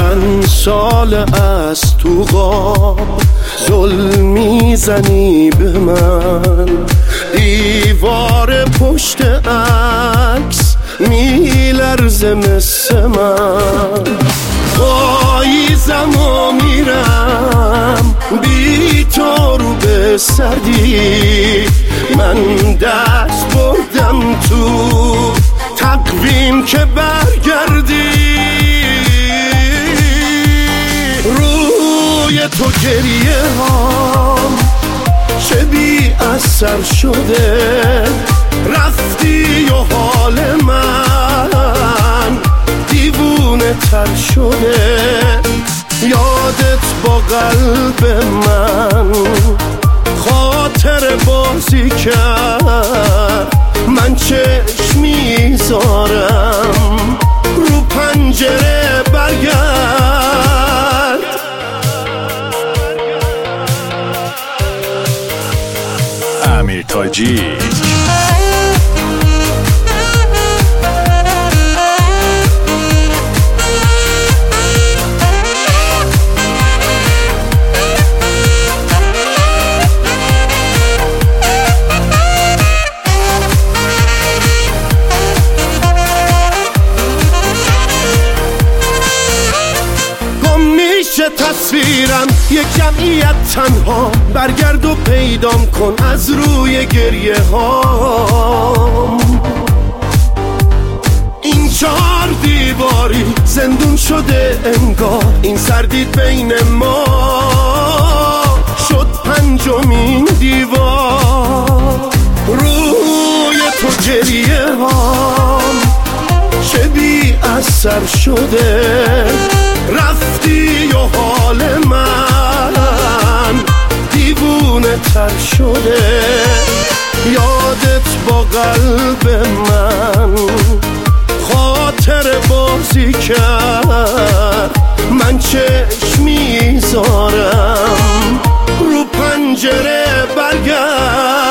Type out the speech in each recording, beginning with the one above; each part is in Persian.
چند سال از تو خواب ظلم میزنی به من، دیوار پشت عکس میلرزه مثل من. پاییزم و میرم بی تو رو به سردی، من دست بردم تو تقویم که برگردی. روی تو گریه هام چه بی اثر شده، رفتی و حال من دیوونه تر شده. یادت با قلب من خاطر بازی کرد، من چشم میذارم رو پنجره برگرد. امیر تاجی تصویرم یک جمعیت تنها، برگرد و پیدام کن از روی گریه ها. این 4 دیواری زندون شده انگار، این سردید بین ما شد 5مین دیوار. روی تو گریه هام چه بی اثر شده، رفتی و حال من دیوونه تر شده. یادت با قلب من خاطر بازی کرد، من چشم میذارم رو پنجره برگرد.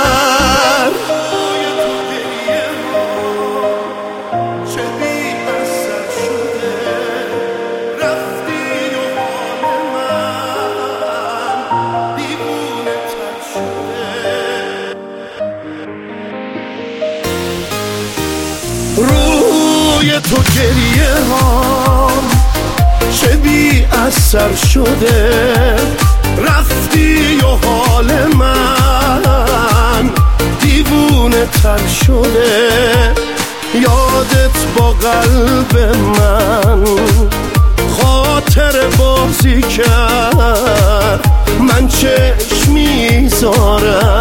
روی تو گریه هام چه بی اثر شده، رفتی و حال من دیوونه تر شده. یادت با قلب من خاطر بازی کرد، من چشم میذارم